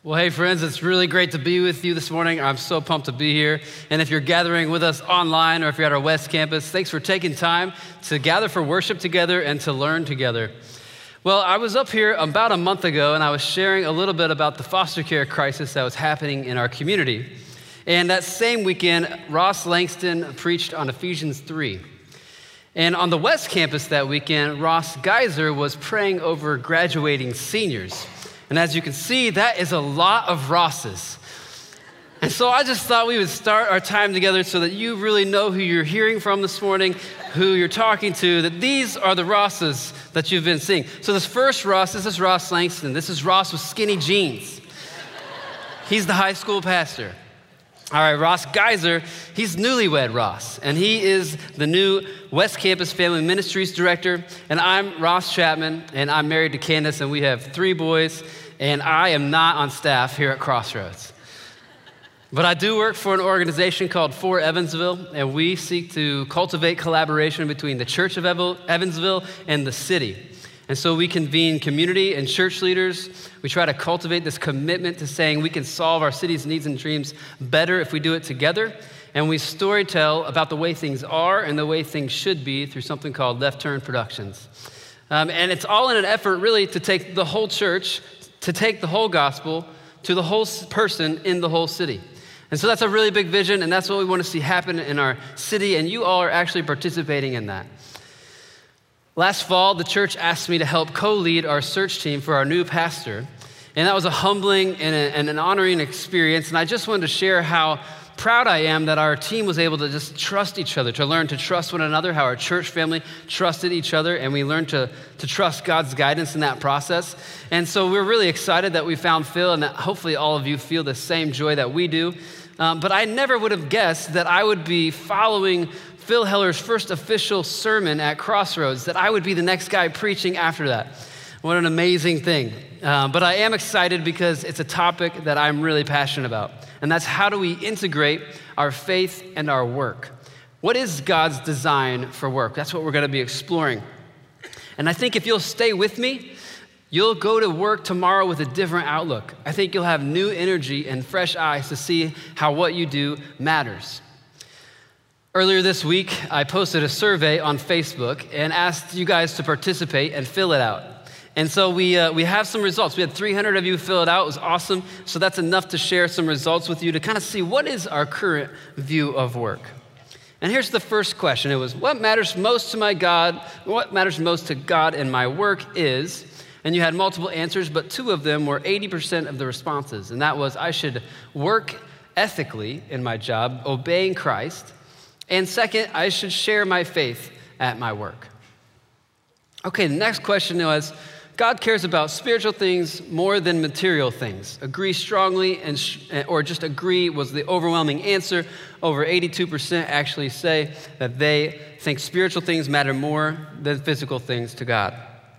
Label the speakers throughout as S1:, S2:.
S1: Well, hey friends, it's really great to be with you this morning. I'm so pumped to be here. And if you're gathering with us online or if you're at our West Campus, thanks for taking time to gather for worship together and to learn together. Well, I was up here about a month ago and I was sharing a little bit about the foster care crisis that was happening in our community. And that same weekend, Ross Langston preached on Ephesians 3. And on the West Campus that weekend, Ross Geiser was praying over graduating seniors. And as you can see, that is a lot of Rosses. And so I just thought we would start our time together so that you really know who you're hearing from this morning, who you're talking to, that these are the Rosses that you've been seeing. So this first Ross, this is Ross Langston. This is Ross with skinny jeans. He's the high school pastor. All right, Ross Geiser, he's newlywed Ross, and he is the new West Campus Family Ministries Director, and I'm Ross Chapman, and I'm married to Candace, and we have 3 boys, and I am not on staff here at Crossroads. But I do work for an organization called For Evansville, and we seek to cultivate collaboration between the Church of Evansville and the city. And so we convene community and church leaders. We try to cultivate this commitment to saying we can solve our city's needs and dreams better if we do it together. And we storytell about the way things are and the way things should be through something called Left Turn Productions. And it's all in an effort really to take the whole church, to take the whole gospel to the whole person in the whole city. And so that's a really big vision, and that's what we want to see happen in our city, and you all are actually participating in that. Last fall, the church asked me to help co-lead our search team for our new pastor, and that was a humbling and an honoring experience, and I just wanted to share how proud I am that our team was able to just trust each other, to learn to trust one another, how our church family trusted each other, and we learned to trust God's guidance in that process. And so we're really excited that we found Phil, and that hopefully all of you feel the same joy that we do. But I never would have guessed that I would be following Phil Heller's first official sermon at Crossroads, that I would be the next guy preaching after that. What an amazing thing. But I am excited because it's a topic that I'm really passionate about. And that's how do we integrate our faith and our work? What is God's design for work? That's what we're going to be exploring. And I think if you'll stay with me, you'll go to work tomorrow with a different outlook. I think you'll have new energy and fresh eyes to see how what you do matters. Earlier this week, I posted a survey on Facebook and asked you guys to participate and fill it out. And so we have some results. We had 300 of you fill it out. It was awesome. So that's enough to share some results with you to kind of see what is our current view of work. And here's the first question. It was, what matters most to God in my work is, and you had multiple answers, but 2 of them were 80% of the responses. And that was, I should work ethically in my job, obeying Christ. And second, I should share my faith at my work. Okay, the next question was, God cares about spiritual things more than material things. Agree strongly or just agree was the overwhelming answer. Over 82% actually say that they think spiritual things matter more than physical things to God.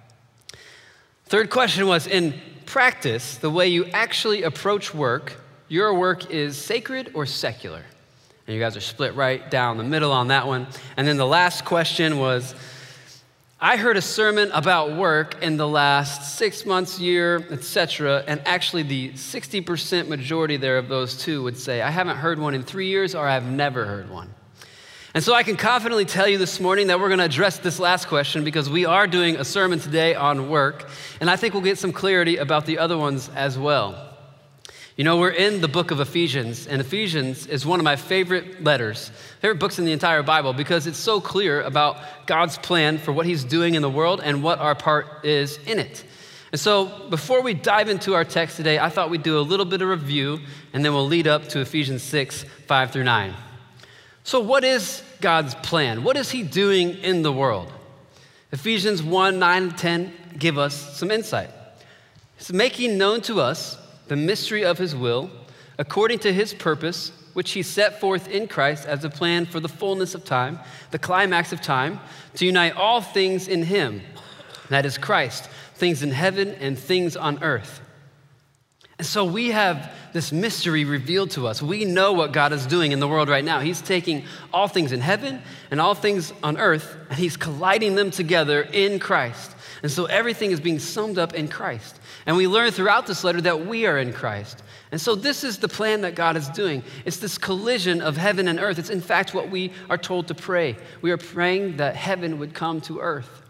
S1: Third question was, in practice, the way you actually approach work, your work is sacred or secular? And you guys are split right down the middle on that one. And then the last question was, I heard a sermon about work in the last 6 months, year, etc. And actually the 60% majority there of those 2 would say, I haven't heard one in 3 years or I've never heard one. And so I can confidently tell you this morning that we're going to address this last question because we are doing a sermon today on work. And I think we'll get some clarity about the other ones as well. You know, we're in the book of Ephesians, and Ephesians is one of my favorite books in the entire Bible because it's so clear about God's plan for what he's doing in the world and what our part is in it. And so before we dive into our text today, I thought we'd do a little bit of review, and then we'll lead up to Ephesians 6, 5 through 9. So what is God's plan? What is he doing in the world? Ephesians 1, 9, and 10 give us some insight. It's making known to us the mystery of his will, according to his purpose, which he set forth in Christ as a plan for the fullness of time, the climax of time, to unite all things in him, that is Christ, things in heaven and things on earth. And so we have this mystery revealed to us. We know what God is doing in the world right now. He's taking all things in heaven and all things on earth, and he's colliding them together in Christ. And so everything is being summed up in Christ. And we learn throughout this letter that we are in Christ. And so this is the plan that God is doing. It's this collision of heaven and earth. It's in fact what we are told to pray. We are praying that heaven would come to earth.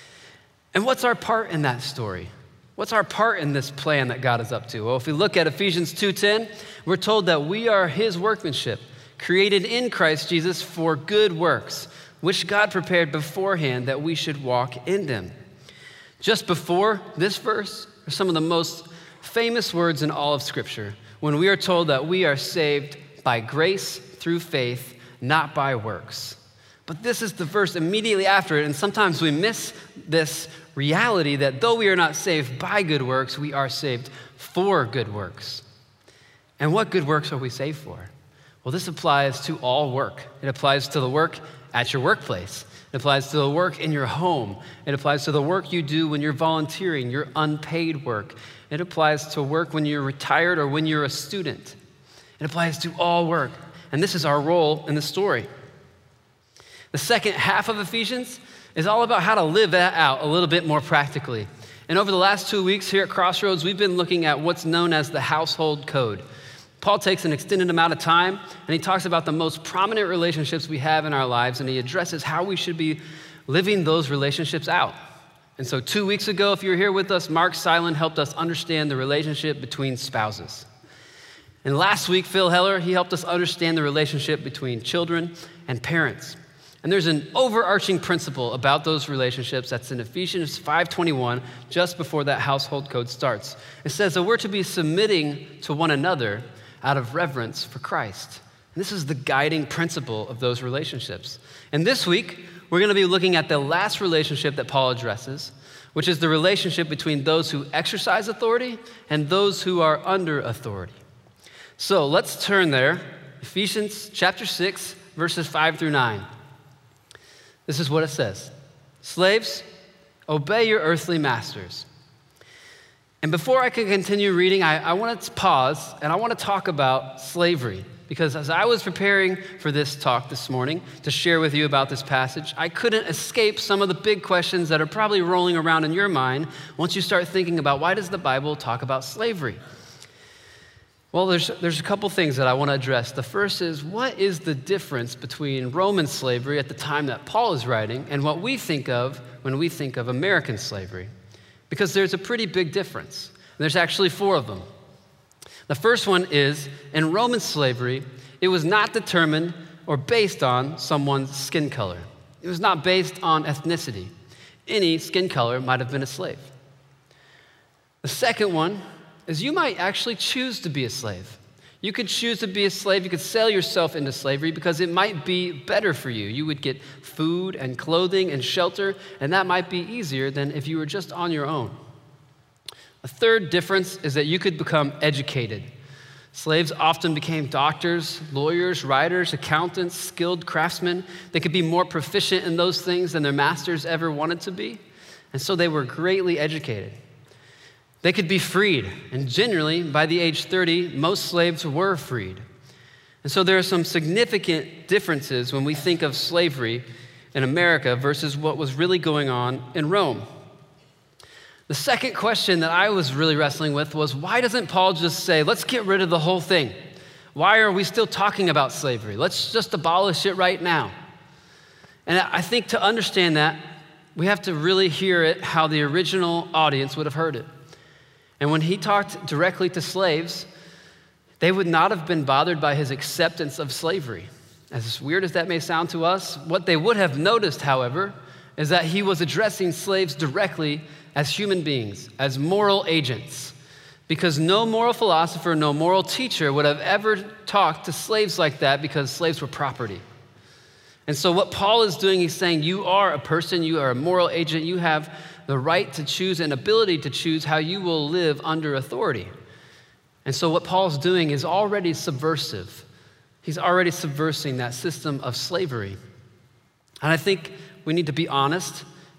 S1: And what's our part in that story? What's our part in this plan that God is up to? Well, if we look at Ephesians 2:10, we're told that we are his workmanship, created in Christ Jesus for good works, which God prepared beforehand that we should walk in them. Just before this verse are some of the most famous words in all of Scripture, when we are told that we are saved by grace through faith, not by works. But this is the verse immediately after it, and sometimes we miss this reality that though we are not saved by good works, we are saved for good works. And what good works are we saved for? Well, this applies to all work. It applies to the work at your workplace. It applies to the work in your home. It applies to the work you do when you're volunteering, your unpaid work. It applies to work when you're retired or when you're a student. It applies to all work. And this is our role in the story. The second half of Ephesians is all about how to live that out a little bit more practically. And over the last 2 weeks here at Crossroads, we've been looking at what's known as the household code. Paul takes an extended amount of time, and he talks about the most prominent relationships we have in our lives, and he addresses how we should be living those relationships out. And so 2 weeks ago, if you were here with us, Mark Silen helped us understand the relationship between spouses. And last week, Phil Heller, he helped us understand the relationship between children and parents. And there's an overarching principle about those relationships that's in Ephesians 5:21, just before that household code starts. It says that we're to be submitting to one another out of reverence for Christ. And this is the guiding principle of those relationships. And this week, we're going to be looking at the last relationship that Paul addresses, which is the relationship between those who exercise authority and those who are under authority. So let's turn there, Ephesians chapter 6, verses 5 through 9. This is what it says. Slaves, obey your earthly masters. And before I can continue reading, I want to pause and I want to talk about slavery. Because as I was preparing for this talk this morning to share with you about this passage, I couldn't escape some of the big questions that are probably rolling around in your mind once you start thinking about why does the Bible talk about slavery? Well, there's a couple things that I want to address. The first is, what is the difference between Roman slavery at the time that Paul is writing and what we think of when we think of American slavery? Because there's a pretty big difference. There's actually 4 of them. The first one is, in Roman slavery, it was not determined or based on someone's skin color. It was not based on ethnicity. Any skin color might have been a slave. The second one is you might actually choose to be a slave. You could choose to be a slave. You could sell yourself into slavery because it might be better for you. You would get food and clothing and shelter, and that might be easier than if you were just on your own. A third difference is that you could become educated. Slaves often became doctors, lawyers, writers, accountants, skilled craftsmen. They could be more proficient in those things than their masters ever wanted to be, and so they were greatly educated. They could be freed, and generally, by the age 30, most slaves were freed. And so there are some significant differences when we think of slavery in America versus what was really going on in Rome. The second question that I was really wrestling with was, why doesn't Paul just say, let's get rid of the whole thing? Why are we still talking about slavery? Let's just abolish it right now. And I think to understand that, we have to really hear it how the original audience would have heard it. And when he talked directly to slaves, they would not have been bothered by his acceptance of slavery. As weird as that may sound to us, what they would have noticed, however, is that he was addressing slaves directly as human beings, as moral agents. Because no moral philosopher, no moral teacher would have ever talked to slaves like that because slaves were property. And so what Paul is doing, he's saying, you are a person, you are a moral agent, you have the right to choose and ability to choose how you will live under authority. And so what Paul's doing is already subversive. He's already subversing that system of slavery. And I think we need to be honest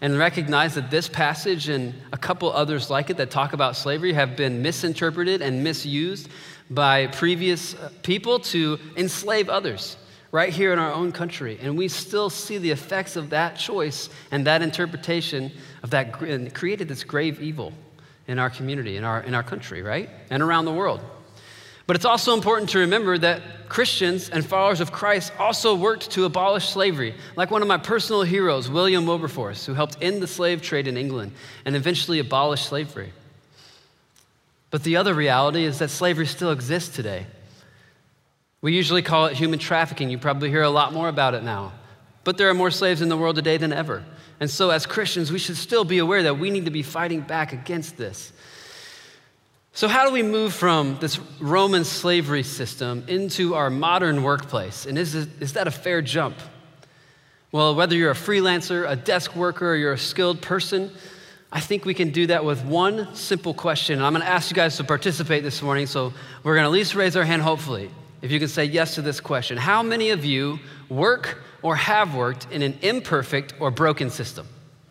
S1: and recognize that this passage and a couple others like it that talk about slavery have been misinterpreted and misused by previous people to enslave others right here in our own country. And we still see the effects of that choice and that interpretation of that, and created this grave evil in our community, in our country, right? And around the world. But it's also important to remember that Christians and followers of Christ also worked to abolish slavery, like one of my personal heroes, William Wilberforce, who helped end the slave trade in England and eventually abolish slavery. But the other reality is that slavery still exists today. We usually call it human trafficking. You probably hear a lot more about it now. But there are more slaves in the world today than ever. And so as Christians, we should still be aware that we need to be fighting back against this. So how do we move from this Roman slavery system into our modern workplace? And is that a fair jump? Well, whether you're a freelancer, a desk worker, or you're a skilled person, I think we can do that with one simple question. And I'm gonna ask you guys to participate this morning, so we're gonna at least raise our hand, hopefully, if you can say yes to this question. How many of you work or have worked in an imperfect or broken system?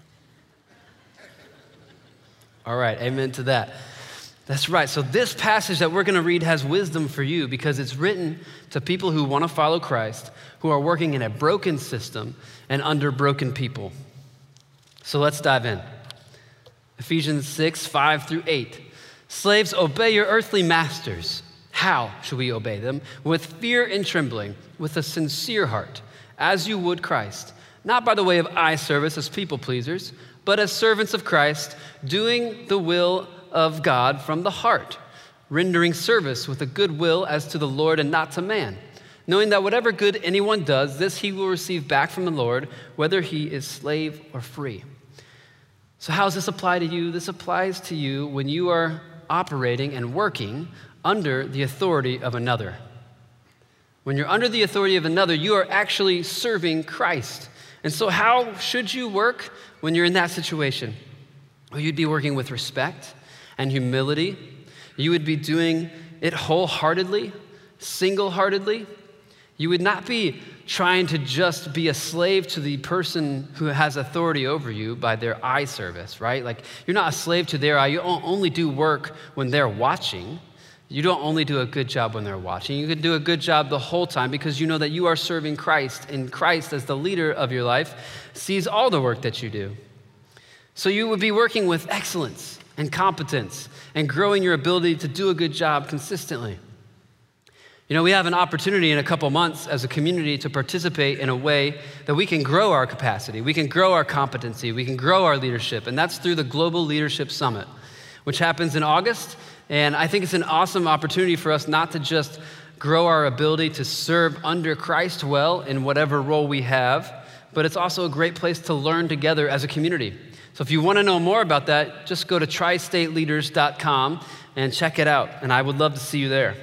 S1: All right, amen to that. That's right. So this passage that we're going to read has wisdom for you because it's written to people who want to follow Christ, who are working in a broken system and under broken people. So let's dive in. Ephesians 6, 5 through 8. Slaves, obey your earthly masters. How should we obey them? With fear and trembling, with a sincere heart, as you would Christ, not by the way of eye service as people pleasers, but as servants of Christ, doing the will of God from the heart, rendering service with a good will as to the Lord and not to man, knowing that whatever good anyone does, this he will receive back from the Lord, whether he is slave or free. So how does this apply to you? This applies to you when you are operating and working under the authority of another. When you're under the authority of another, you are actually serving Christ. And so how should you work when you're in that situation? Well, you'd be working with respect and humility. You would be doing it wholeheartedly, single-heartedly. You would not be trying to just be a slave to the person who has authority over you by their eye service, right? Like, you're not a slave to their eye. You only do work when they're watching. You don't only do a good job when they're watching. You can do a good job the whole time because you know that you are serving Christ, and Christ, as the leader of your life, sees all the work that you do. So you would be working with excellence and competence and growing your ability to do a good job consistently. You know, we have an opportunity in a couple months as a community to participate in a way that we can grow our capacity, we can grow our competency, we can grow our leadership, and that's through the Global Leadership Summit, which happens in August. And I think it's an awesome opportunity for us not to just grow our ability to serve under Christ well in whatever role we have, but it's also a great place to learn together as a community. So if you want to know more about that, just go to tristateleaders.com and check it out, and I would love to see you there.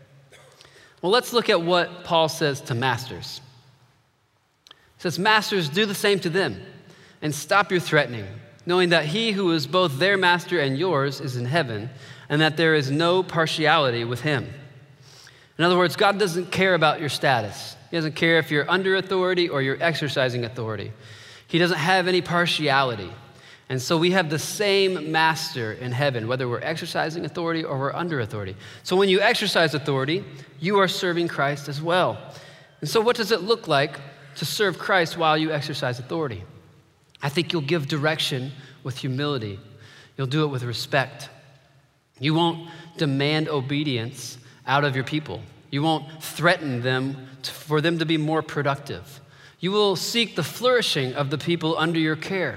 S1: Well, let's look at what Paul says to masters. He says, "Masters, do the same to them, and stop your threatening, knowing that he who is both their master and yours is in heaven, and that there is no partiality with him." In other words, God doesn't care about your status. He doesn't care if you're under authority or you're exercising authority. He doesn't have any partiality. And so we have the same master in heaven, whether we're exercising authority or we're under authority. So when you exercise authority, you are serving Christ as well. And so what does it look like to serve Christ while you exercise authority? I think you'll give direction with humility. You'll do it with respect. You won't demand obedience out of your people. You won't threaten them for them to be more productive. You will seek the flourishing of the people under your care.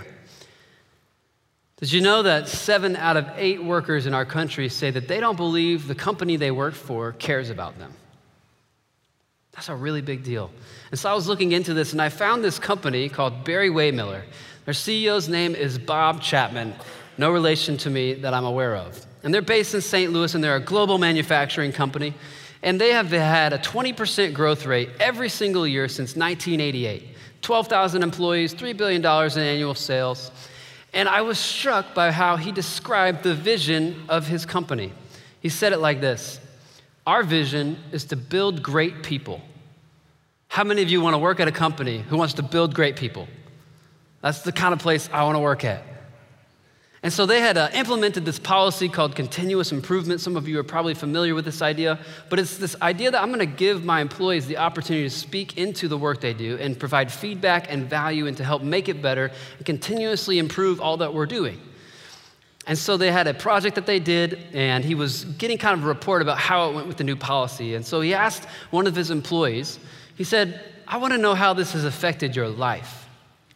S1: Did you know that 7 out of 8 workers in our country say that they don't believe the company they work for cares about them? That's a really big deal. And so I was looking into this, and I found this company called Barry-Wehmiller. Their CEO's name is Bob Chapman, no relation to me that I'm aware of. And they're based in St. Louis, and they're a global manufacturing company. And they have had a 20% growth rate every single year since 1988. 12,000 employees, $3 billion in annual sales. And I was struck by how he described the vision of his company. He said it like this: "Our vision is to build great people." How many of you want to work at a company who wants to build great people? That's the kind of place I want to work at. And so they had implemented this policy called continuous improvement. Some of you are probably familiar with this idea, but it's this idea that I'm going to give my employees the opportunity to speak into the work they do and provide feedback and value and to help make it better and continuously improve all that we're doing. And so they had a project that they did, and he was getting kind of a report about how it went with the new policy. And so he asked one of his employees, he said, I want to know how this has affected your life.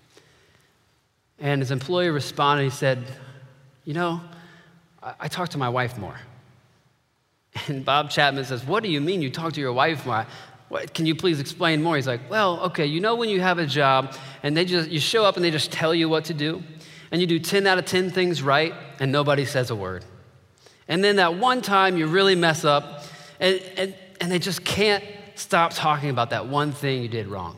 S1: And his employee responded, he said, you know, I talk to my wife more. And Bob Chapman says, what do you mean you talk to your wife more? Can you please explain more? He's like, well, okay, you know when you have a job and you show up and they just tell you what to do, and you do 10 out of 10 things right, and nobody says a word. And then that one time you really mess up, and they just can't stop talking about that one thing you did wrong.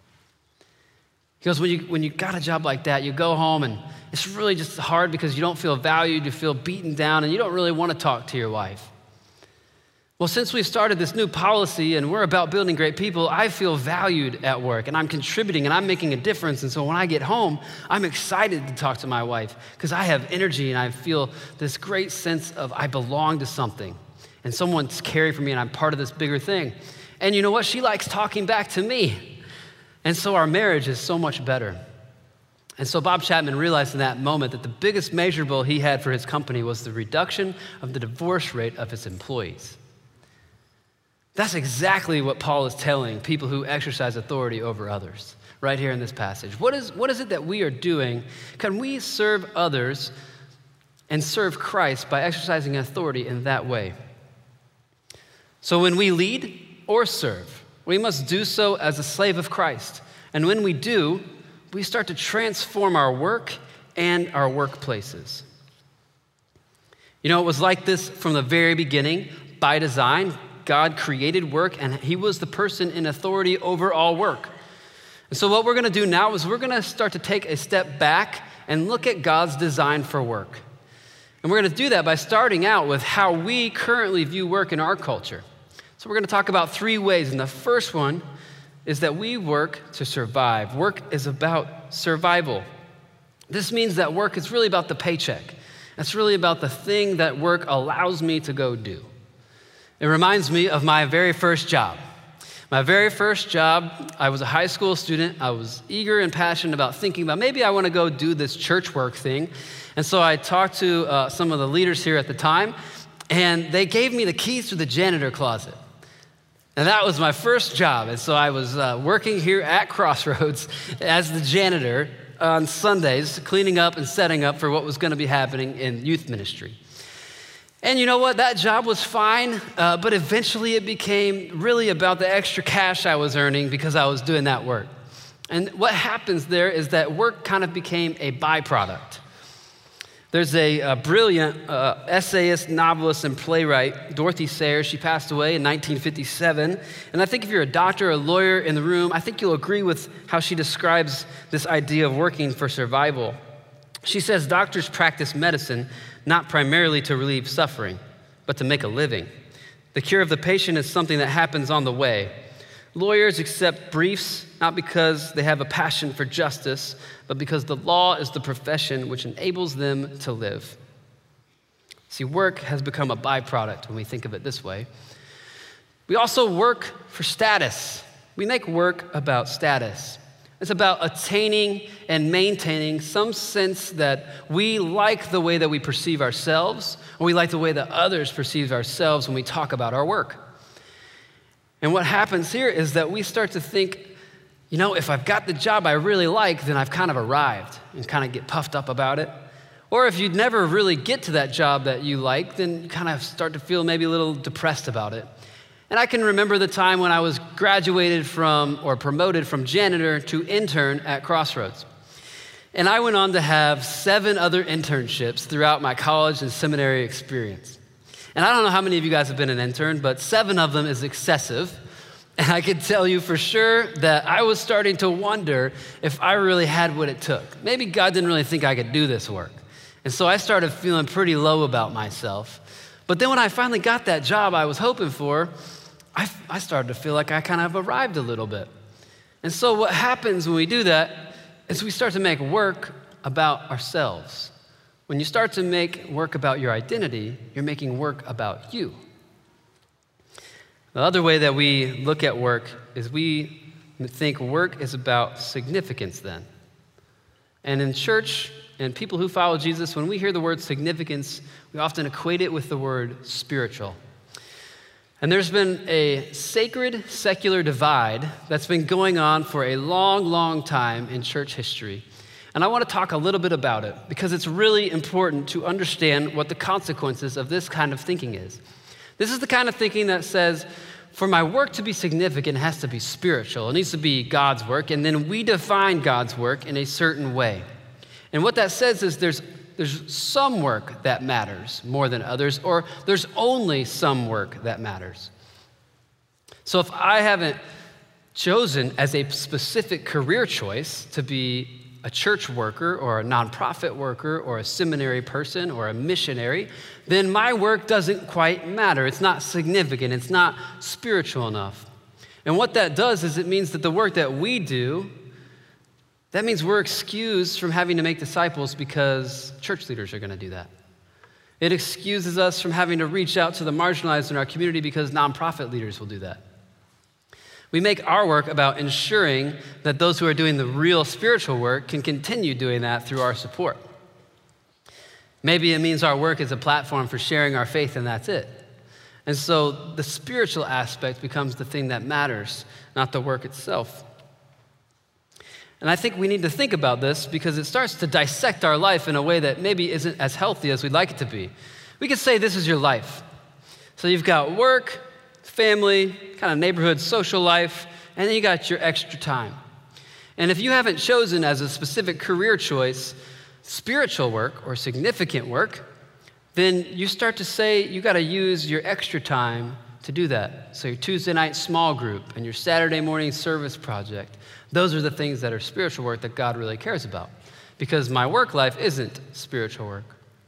S1: He goes, when you got a job like that, you go home, and it's really just hard because you don't feel valued, you feel beaten down, and you don't really want to talk to your wife. Well, since we've started this new policy and we're about building great people, I feel valued at work, and I'm contributing, and I'm making a difference. And so when I get home, I'm excited to talk to my wife because I have energy, and I feel this great sense of I belong to something, and someone's caring for me, and I'm part of this bigger thing. And you know what? She likes talking back to me. And so our marriage is so much better. And so Bob Chapman realized in that moment that the biggest measurable he had for his company was the reduction of the divorce rate of his employees. That's exactly what Paul is telling people who exercise authority over others right here in this passage. What is it that we are doing? Can we serve others and serve Christ by exercising authority in that way? So when we lead or serve, we must do so as a slave of Christ. And when we do, we start to transform our work and our workplaces. You know, it was like this from the very beginning. By design, God created work, and he was the person in authority over all work. And so what we're going to do now is we're going to start to take a step back and look at God's design for work. And we're going to do that by starting out with how we currently view work in our culture. So we're going to talk about 3 ways, and the first one is that we work to survive. Work is about survival. This means that work is really about the paycheck. It's really about the thing that work allows me to go do. It reminds me of my very first job. My very first job, I was a high school student. I was eager and passionate about thinking about maybe I want to go do this church work thing. And so I talked to some of the leaders here at the time, and they gave me the keys to the janitor closet. And that was my first job. And so I was working here at Crossroads as the janitor on Sundays, cleaning up and setting up for what was going to be happening in youth ministry. And you know what? That job was fine, but eventually it became really about the extra cash I was earning because I was doing that work. And what happens there is that work kind of became a byproduct. There's a brilliant essayist, novelist, and playwright, Dorothy Sayers. She passed away in 1957. And I think if you're a doctor or a lawyer in the room, I think you'll agree with how she describes this idea of working for survival. She says doctors practice medicine not primarily to relieve suffering, but to make a living. The cure of the patient is something that happens on the way. Lawyers accept briefs not because they have a passion for justice, but because the law is the profession which enables them to live. See, work has become a byproduct when we think of it this way. We also work for status. We make work about status. It's about attaining and maintaining some sense that we like the way that we perceive ourselves, or we like the way that others perceive ourselves when we talk about our work. And what happens here is that we start to think, you know, if I've got the job I really like, then I've kind of arrived, and kind of get puffed up about it. Or if you never really get to that job that you like, then you kind of start to feel maybe a little depressed about it. And I can remember the time when I was graduated from or promoted from janitor to intern at Crossroads. And I went on to have 7 other internships throughout my college and seminary experience. And I don't know how many of you guys have been an intern, but 7 of them is excessive. And I can tell you for sure that I was starting to wonder if I really had what it took. Maybe God didn't really think I could do this work. And so I started feeling pretty low about myself. But then when I finally got that job I was hoping for, I started to feel like I kind of arrived a little bit. And so what happens when we do that is we start to make work about ourselves. When you start to make work about your identity, you're making work about you. The other way that we look at work is we think work is about significance then. And in church and people who follow Jesus, when we hear the word significance, we often equate it with the word spiritual. And there's been a sacred secular divide that's been going on for a long, long time in church history. And I want to talk a little bit about it because it's really important to understand what the consequences of this kind of thinking is. This is the kind of thinking that says, for my work to be significant, it has to be spiritual. It needs to be God's work, and then we define God's work in a certain way. And what that says is there's some work that matters more than others, or there's only some work that matters. So if I haven't chosen as a specific career choice to be a church worker or a nonprofit worker or a seminary person or a missionary, then my work doesn't quite matter. It's not significant. It's not spiritual enough. And what that does is it means that the work that we do, that means we're excused from having to make disciples because church leaders are going to do that. It excuses us from having to reach out to the marginalized in our community because nonprofit leaders will do that. We make our work about ensuring that those who are doing the real spiritual work can continue doing that through our support. Maybe it means our work is a platform for sharing our faith and that's it. And so the spiritual aspect becomes the thing that matters, not the work itself. And I think we need to think about this because it starts to dissect our life in a way that maybe isn't as healthy as we'd like it to be. We could say this is your life. So you've got work, family, kind of neighborhood, social life, and then you got your extra time. And if you haven't chosen as a specific career choice spiritual work or significant work, then you start to say you got to use your extra time to do that. So your Tuesday night small group and your Saturday morning service project, those are the things that are spiritual work that God really cares about, because my work life isn't spiritual work.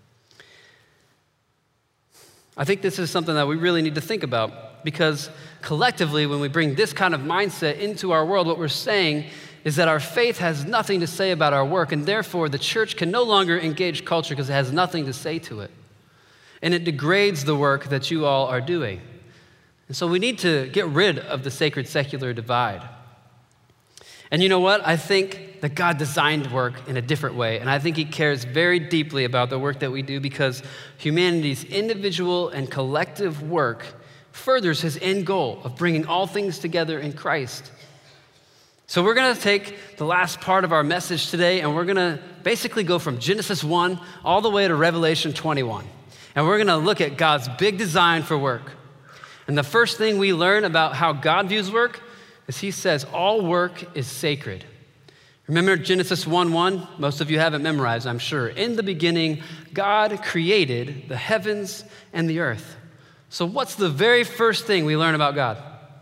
S1: I think this is something that we really need to think about, because collectively, when we bring this kind of mindset into our world, what we're saying is that our faith has nothing to say about our work, and therefore the church can no longer engage culture because it has nothing to say to it. And it degrades the work that you all are doing. And so we need to get rid of the sacred secular divide. And you know what? I think that God designed work in a different way, and I think he cares very deeply about the work that we do because humanity's individual and collective work furthers his end goal of bringing all things together in Christ. So we're going to take the last part of our message today, and we're going to basically go from Genesis 1 all the way to Revelation 21. And we're going to look at God's big design for work. And the first thing we learn about how God views work is he says all work is sacred. Remember Genesis 1:1? Most of you have it memorized, I'm sure. In the beginning, God created the heavens and the earth. So what's the very first thing we learn about God?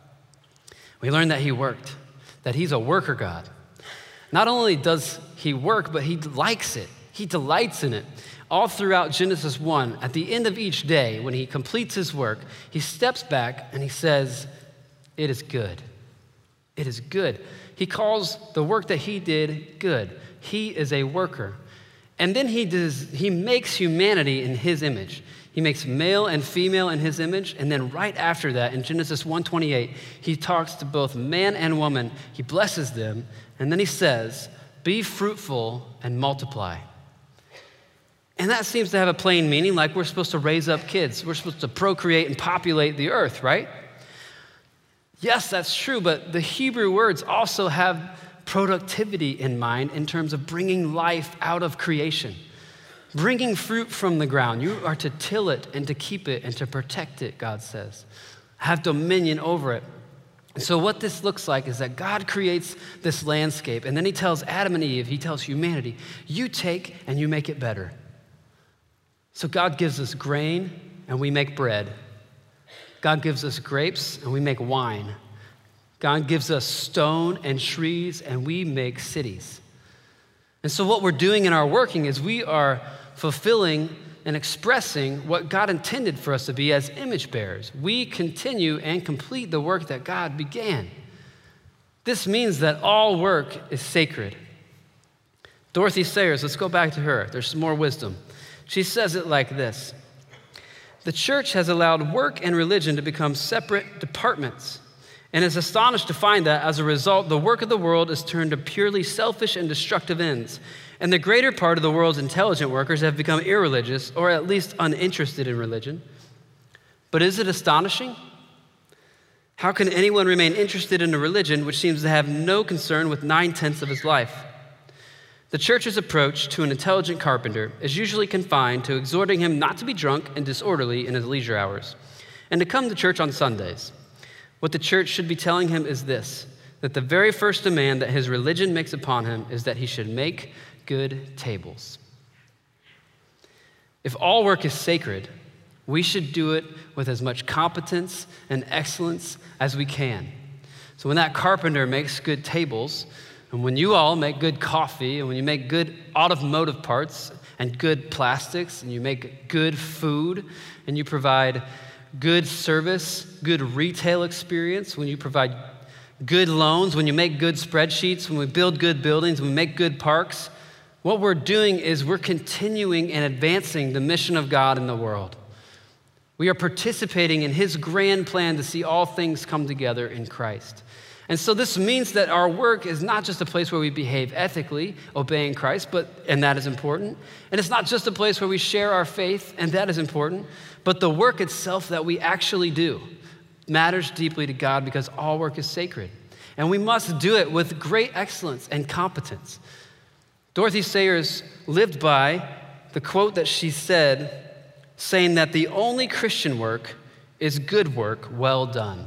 S1: We learn that he worked, that he's a worker God. Not only does he work, but he likes it. He delights in it. All throughout Genesis 1, at the end of each day, when he completes his work, he steps back and he says, it is good. It is good. He calls the work that he did good. He is a worker. And then he makes humanity in his image. He makes male and female in his image. And then right after that, in Genesis 1:28, he talks to both man and woman. He blesses them. And then he says, be fruitful and multiply. And that seems to have a plain meaning, like we're supposed to raise up kids. We're supposed to procreate and populate the earth, right? Yes, that's true, but the Hebrew words also have productivity in mind in terms of bringing life out of creation, bringing fruit from the ground. You are to till it and to keep it and to protect it, God says. Have dominion over it. And so what this looks like is that God creates this landscape, and then he tells Adam and Eve, he tells humanity, you take and you make it better. So God gives us grain and we make bread. God gives us grapes and we make wine. God gives us stone and trees and we make cities. And so what we're doing in our working is we are fulfilling and expressing what God intended for us to be as image bearers. We continue and complete the work that God began. This means that all work is sacred. Dorothy Sayers, let's go back to her. There's some more wisdom. She says it like this: the church has allowed work and religion to become separate departments, and is astonished to find that, as a result, the work of the world is turned to purely selfish and destructive ends, and the greater part of the world's intelligent workers have become irreligious, or at least uninterested in religion. But is it astonishing? How can anyone remain interested in a religion which seems to have no concern with 9/10 of his life? The church's approach to an intelligent carpenter is usually confined to exhorting him not to be drunk and disorderly in his leisure hours, and to come to church on Sundays. What the church should be telling him is this: that the very first demand that his religion makes upon him is that he should make good tables. If all work is sacred, we should do it with as much competence and excellence as we can. So when that carpenter makes good tables, and when you all make good coffee, and when you make good automotive parts and good plastics, and you make good food, and you provide good service, good retail experience, when you provide good loans, when you make good spreadsheets, when we build good buildings, when we make good parks, what we're doing is we're continuing and advancing the mission of God in the world. We are participating in his grand plan to see all things come together in Christ. And so this means that our work is not just a place where we behave ethically, obeying Christ, and that is important. And it's not just a place where we share our faith, and that is important. But the work itself that we actually do matters deeply to God, because all work is sacred. And we must do it with great excellence and competence. Dorothy Sayers lived by the quote that she said, saying that the only Christian work is good work well done.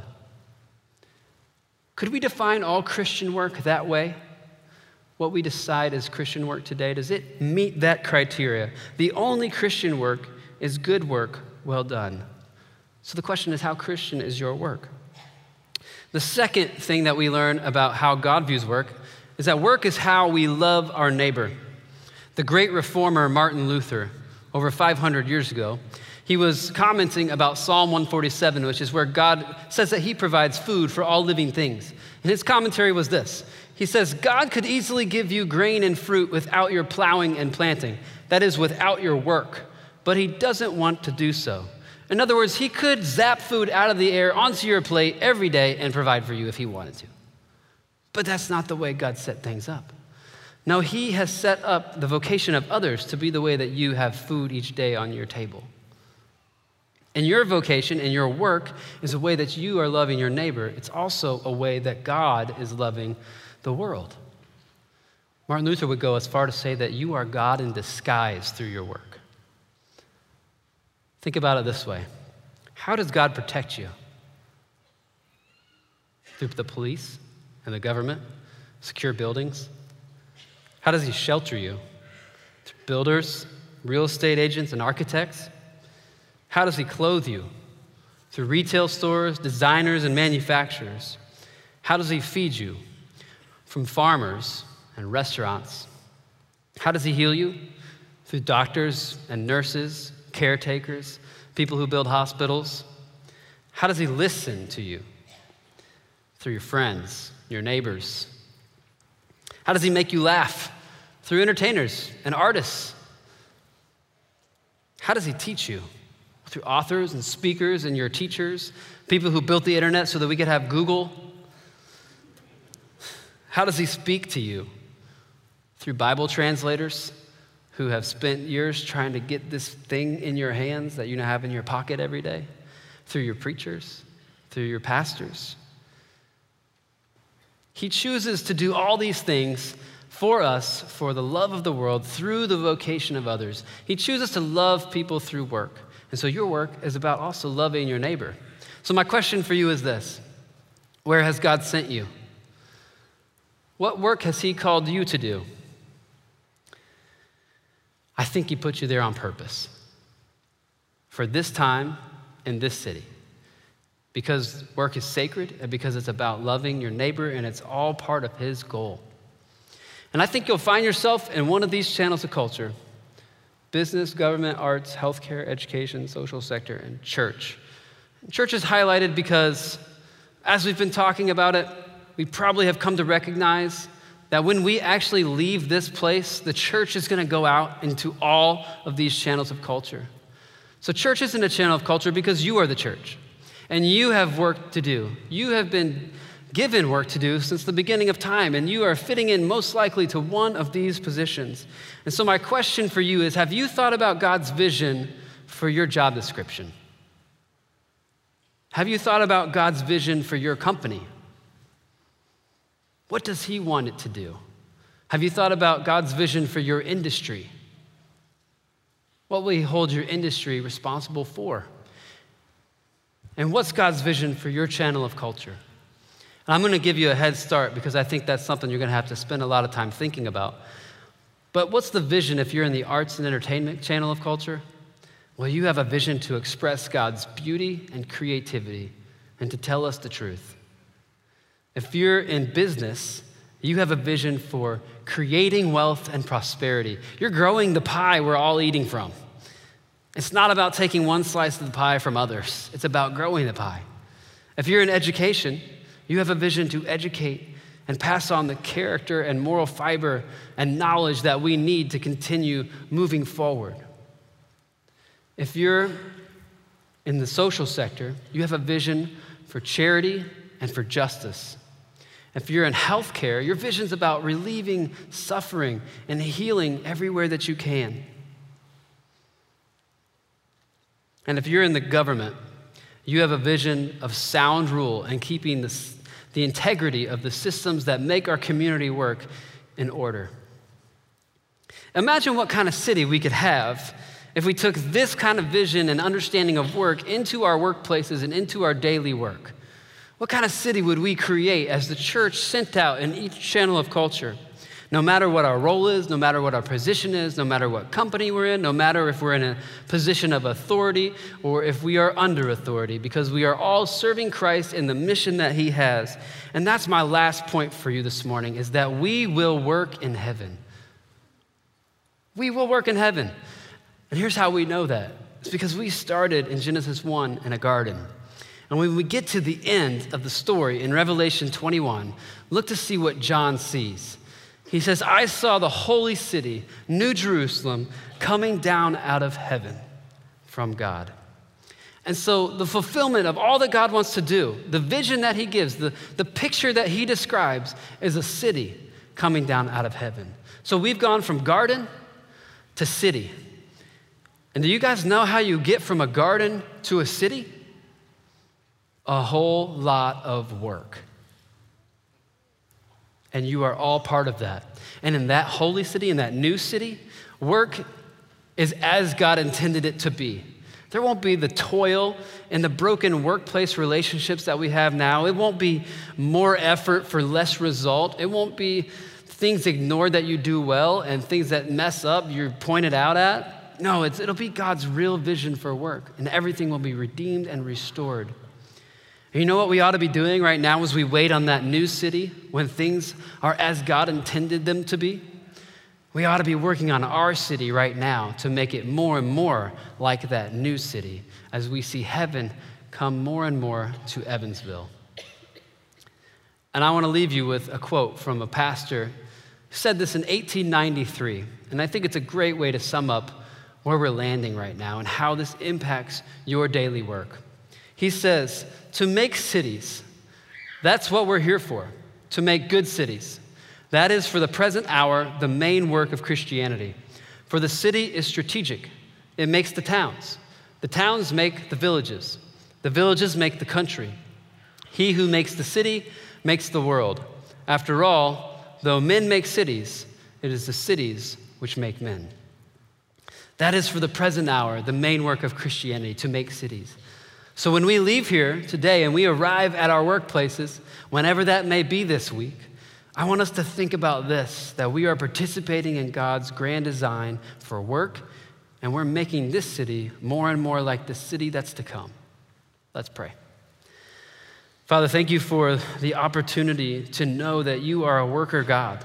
S1: Could we define all Christian work that way? What we decide as Christian work today, does it meet that criteria? The only Christian work is good work well done. So the question is, how Christian is your work? The second thing that we learn about how God views work is that work is how we love our neighbor. The great reformer Martin Luther, over 500 years ago, he was commenting about Psalm 147, which is where God says that he provides food for all living things. And his commentary was this. He says, God could easily give you grain and fruit without your plowing and planting. That is, without your work. But he doesn't want to do so. In other words, he could zap food out of the air onto your plate every day and provide for you if he wanted to. But that's not the way God set things up. No, he has set up the vocation of others to be the way that you have food each day on your table. And your vocation and your work is a way that you are loving your neighbor. It's also a way that God is loving the world. Martin Luther would go as far to say that you are God in disguise through your work. Think about it this way. How does God protect you? Through the police and the government, secure buildings? How does he shelter you? Through builders, real estate agents, and architects? How does he clothe you? Through retail stores, designers, and manufacturers. How does he feed you? From farmers and restaurants. How does he heal you? Through doctors and nurses, caretakers, people who build hospitals. How does he listen to you? Through your friends, your neighbors. How does he make you laugh? Through entertainers and artists. How does he teach you? Through authors and speakers and your teachers, people who built the internet so that we could have Google. How does he speak to you? Through Bible translators who have spent years trying to get this thing in your hands that you now have in your pocket every day. Through your preachers, through your pastors. He chooses to do all these things for us, for the love of the world, through the vocation of others. He chooses to love people through work. And so your work is about also loving your neighbor. So my question for you is this: where has God sent you? What work has he called you to do? I think he put you there on purpose for this time in this city, because work is sacred and because it's about loving your neighbor, and it's all part of his goal. And I think you'll find yourself in one of these channels of culture: business, government, arts, healthcare, education, social sector, and church. Church is highlighted because, as we've been talking about it, we probably have come to recognize that when we actually leave this place, the church is going to go out into all of these channels of culture. So church isn't a channel of culture because you are the church, and you have work to do. You have been given work to do since the beginning of time, and you are fitting in most likely to one of these positions. And so my question for you is, have you thought about God's vision for your job description? Have you thought about God's vision for your company? What does he want it to do? Have you thought about God's vision for your industry? What will he hold your industry responsible for? And what's God's vision for your channel of culture? And I'm going to give you a head start because I think that's something you're going to have to spend a lot of time thinking about. But what's the vision if you're in the arts and entertainment channel of culture? Well, you have a vision to express God's beauty and creativity and to tell us the truth. If you're in business, you have a vision for creating wealth and prosperity. You're growing the pie we're all eating from. It's not about taking one slice of the pie from others. It's about growing the pie. If you're in education, you have a vision to educate and pass on the character and moral fiber and knowledge that we need to continue moving forward. If you're in the social sector, you have a vision for charity and for justice. If you're in healthcare, your vision's about relieving suffering and healing everywhere that you can. And if you're in the government, you have a vision of sound rule and keeping the integrity of the systems that make our community work in order. Imagine what kind of city we could have if we took this kind of vision and understanding of work into our workplaces and into our daily work. What kind of city would we create as the church sent out in each channel of culture? No matter what our role is, no matter what our position is, no matter what company we're in, no matter if we're in a position of authority or if we are under authority, because we are all serving Christ in the mission that he has. And that's my last point for you this morning, is that we will work in heaven. We will work in heaven. And here's how we know that. It's because we started in Genesis 1 in a garden. And when we get to the end of the story in Revelation 21, look to see what John sees. He says, I saw the holy city, New Jerusalem, coming down out of heaven from God. And so the fulfillment of all that God wants to do, the vision that he gives, the picture that he describes is a city coming down out of heaven. So we've gone from garden to city. And do you guys know how you get from a garden to a city? A whole lot of work. And you are all part of that. And in that holy city, in that new city, work is as God intended it to be. There won't be the toil and the broken workplace relationships that we have now. It won't be more effort for less result. It won't be things ignored that you do well and things that mess up you're pointed out at. No, it'll be God's real vision for work, and everything will be redeemed and restored. And you know what we ought to be doing right now as we wait on that new city when things are as God intended them to be? We ought to be working on our city right now to make it more and more like that new city as we see heaven come more and more to Evansville. And I want to leave you with a quote from a pastor who said this in 1893, and I think it's a great way to sum up where we're landing right now and how this impacts your daily work. He says, to make cities, that's what we're here for, to make good cities. That is, for the present hour, the main work of Christianity. For the city is strategic. It makes the towns. The towns make the villages. The villages make the country. He who makes the city makes the world. After all, though men make cities, it is the cities which make men. That is, for the present hour, the main work of Christianity, to make cities. So when we leave here today and we arrive at our workplaces, whenever that may be this week, I want us to think about this, that we are participating in God's grand design for work, and we're making this city more and more like the city that's to come. Let's pray. Father, thank you for the opportunity to know that you are a worker God.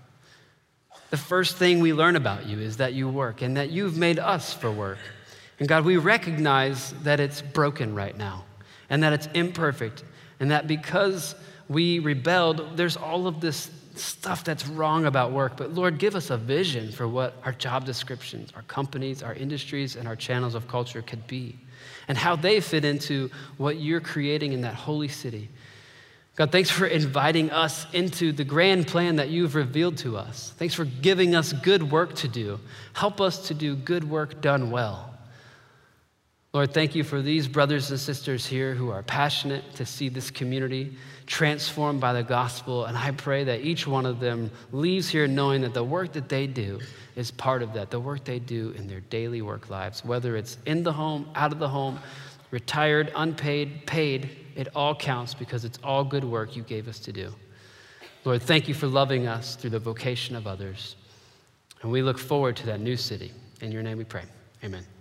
S1: The first thing we learn about you is that you work and that you've made us for work. And God, we recognize that it's broken right now and that it's imperfect and that because we rebelled, there's all of this stuff that's wrong about work, but Lord, give us a vision for what our job descriptions, our companies, our industries, and our channels of culture could be, and how they fit into what you're creating in that holy city. God, thanks for inviting us into the grand plan that you've revealed to us. Thanks for giving us good work to do. Help us to do good work done well. Lord, thank you for these brothers and sisters here who are passionate to see this community transformed by the gospel. And I pray that each one of them leaves here knowing that the work that they do is part of that, the work they do in their daily work lives, whether it's in the home, out of the home, retired, unpaid, paid, it all counts because it's all good work you gave us to do. Lord, thank you for loving us through the vocation of others. And we look forward to that new city. In your name we pray. Amen.